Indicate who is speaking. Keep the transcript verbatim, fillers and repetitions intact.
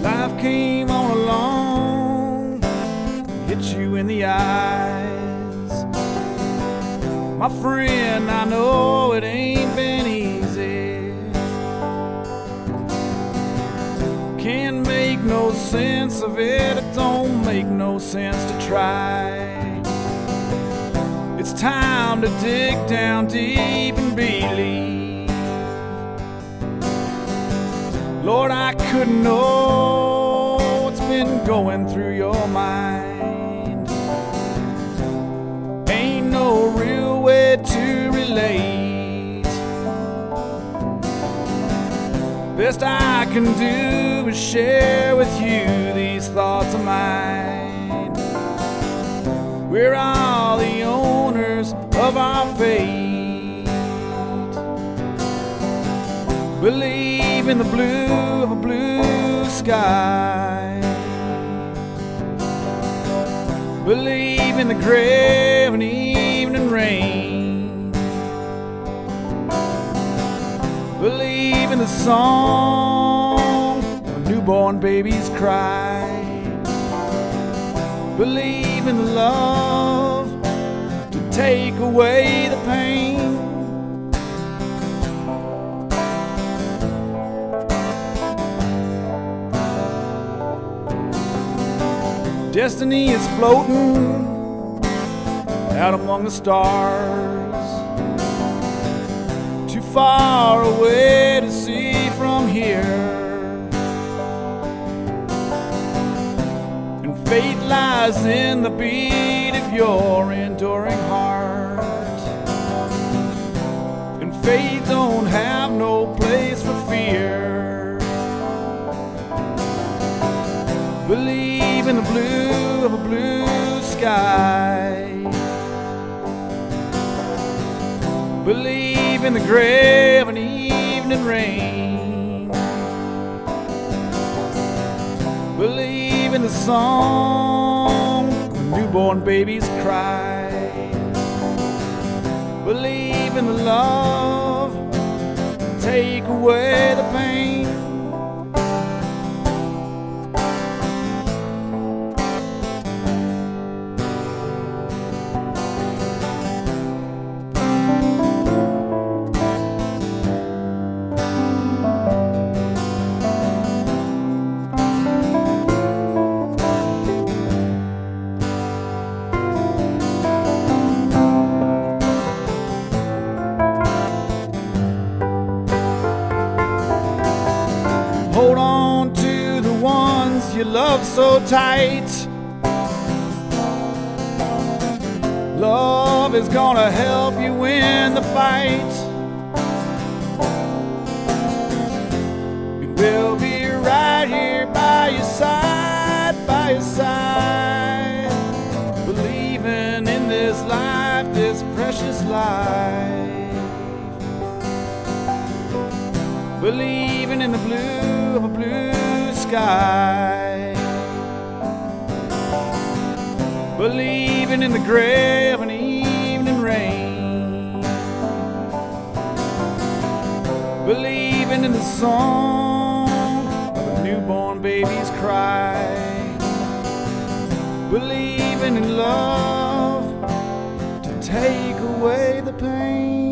Speaker 1: Life came on along, hit you in the eyes. My friend, I know it ain't been easy. Can't make no sense of it, it don't make no sense to try. It's time to dig down deep and believe. Lord, I couldn't know what's been going through your mind. Ain't no real way to relate. Best I can do is share with you these thoughts of mine. We're all the owners of our fate. Believe in the blue of a blue sky. Believe in the gray of an evening rain. Believe in the song of a newborn baby's cry. Believe in the love to take away the pain. Destiny is floating out among the stars, too far away to see from here. And fate lies in the beat of your enduring heart. And fate don't have no place for fear. Believe in the blue of a blue sky. Believe in the gray of an evening rain. Believe in the song of a newborn baby's cry. Believe in the love, take away the pain. Hold on to the ones you love so tight. Love is gonna help you win the fight. And we'll be right here by your side, by your side. Believing in this life, this precious life. Believing in the blue of a blue sky. Believing in the gray of an evening rain. Believing in the song of a newborn baby's cry. Believing in love to take away the pain.